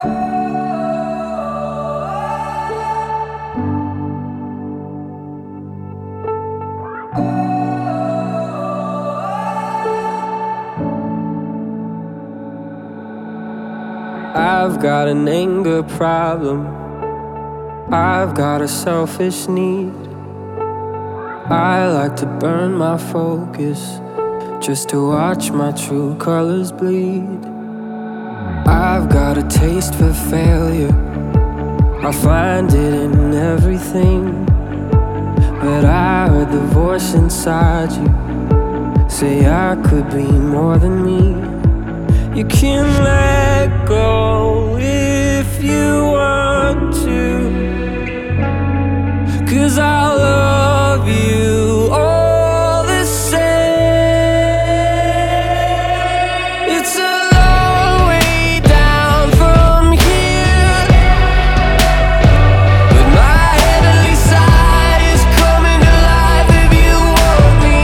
I've got an anger problem. I've got a selfish need. I like to burn my focus just to watch my true colors bleed. I've got a taste for failure. I find it in everything. But I heard the voice inside you say I could be more than me. You can let go if you want to, 'cause I'll love you all the same. It's a long way down from here, but my heavenly side is coming alive if you want me.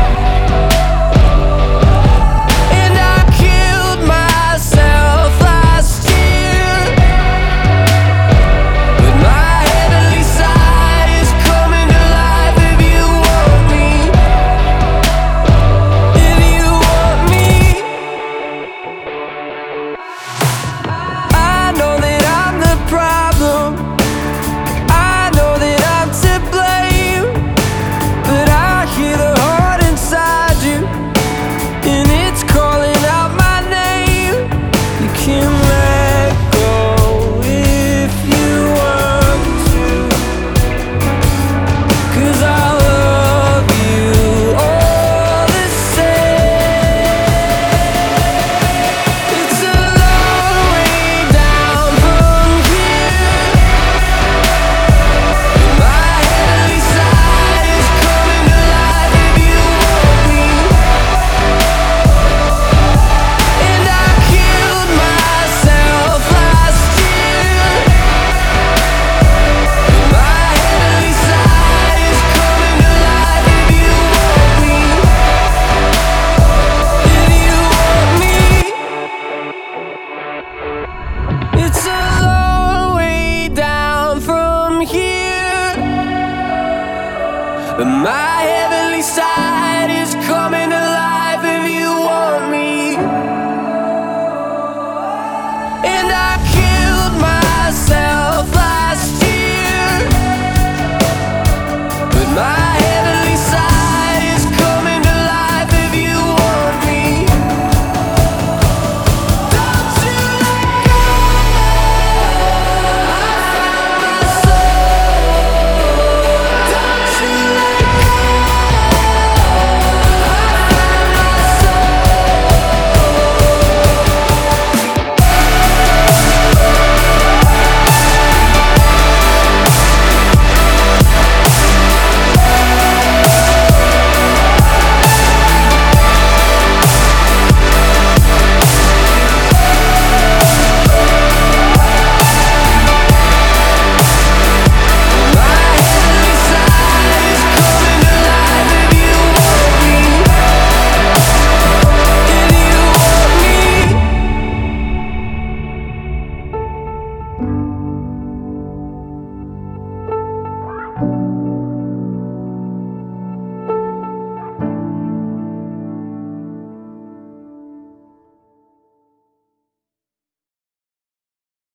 And I killed myself last year, but my heavenly side is coming alive if you want me. If you want me. I know that I'm the problem, I know that I'm to blame, but I hear the heart inside you, and it's calling out my name. You can let go if you want to, 'cause I love you all the same. It's a long way down from here, but my heavenly side is coming alive if you want me. And I killed myself last year, but my heavenly side is coming alive if you want me. If you want me. It's a long way down from here, but my heavenly side